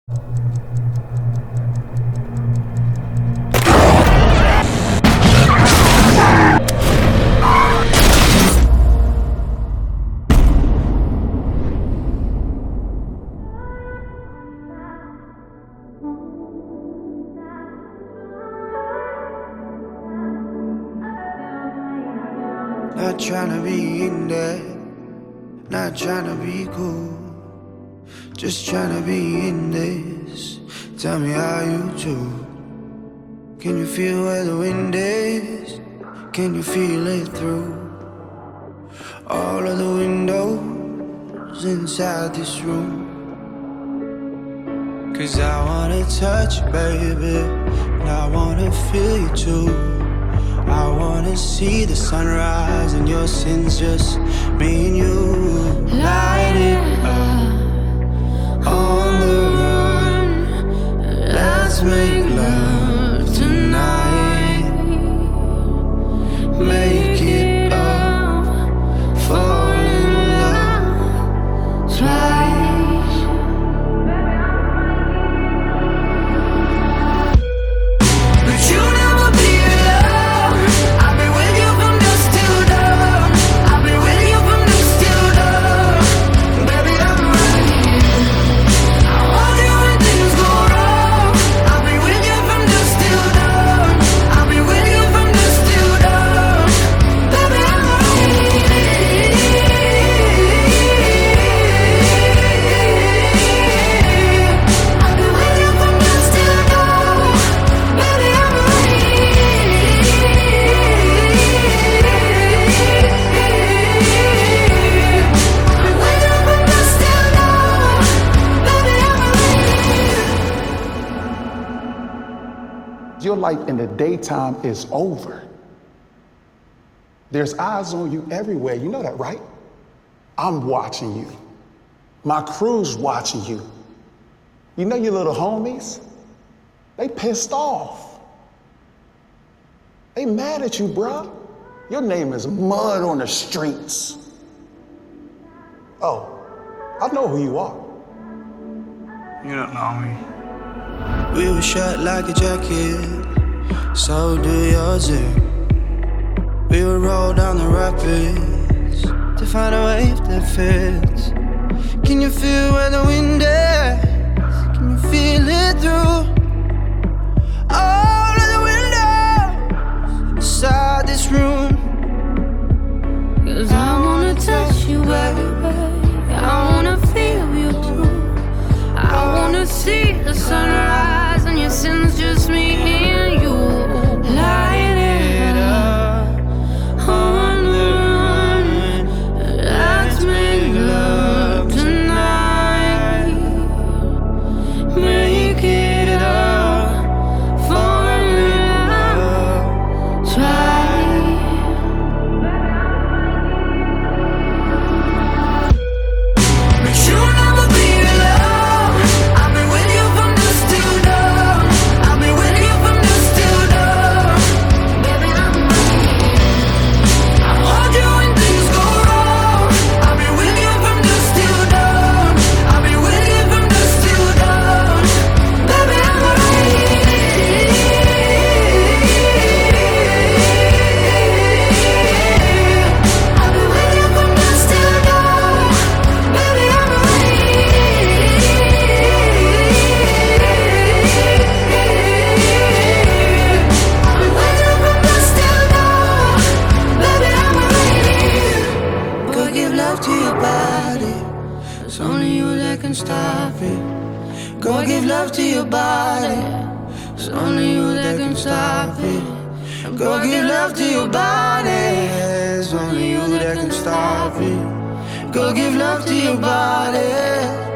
Not tryna be in there, not tryna be cool, just tryna be in this. Tell me how you do. Can you feel where the wind is? Can you feel it through all of the windows inside this room? 'Cause I wanna touch you, baby, and I wanna feel you too. I wanna see the sunrise and your sins, just me and you. Light it up on the run. Let's make love tonight. Make it up, fall in love twice. But you never be alone. I've been with you from dusk till dawn. I've been with you from dusk till dawn. Baby, I'm right here. I want you when things go wrong. I've been with you from dusk till dawn. I've been with you from dusk till dawn. Baby, I'm right here. I've been with you from dusk till dawn. Baby, I'm right Your life in the daytime is over. There's eyes on you everywhere. You know that, right? I'm watching you. My crew's watching you. You know your little homies? They pissed off. They mad at you, bruh. Your name is mud on the streets. Oh, I know who you are. You don't know me. We were shut like a jacket, so do yours. We would roll down the rapids to find a wave that fits. Can you feel where the wind is? Can you feel it through all of the windows inside this room? 'Cause I wanna touch you, baby. I wanna feel you too. I wanna see the sunrise and your sins, just me and you. Light it up on the run. Let's make love tonight. Make it up, fall in love, try. But you'll never be alone. I've been with you from dusk till dawn. I've been with you from dusk till dawn. Baby, I'm right here. I hold you when things go wrong. I've been with you from dusk till dawn. I've been with you from dusk till dawn. Baby, I'm right here. I've been with you from dusk till dawn. Baby, I'm right Go give love to your body. It's only you that can stop it. Go give love to your body. It's only you that can stop it. Go give love to your body. It's only you that can stop it. Go give love to your body.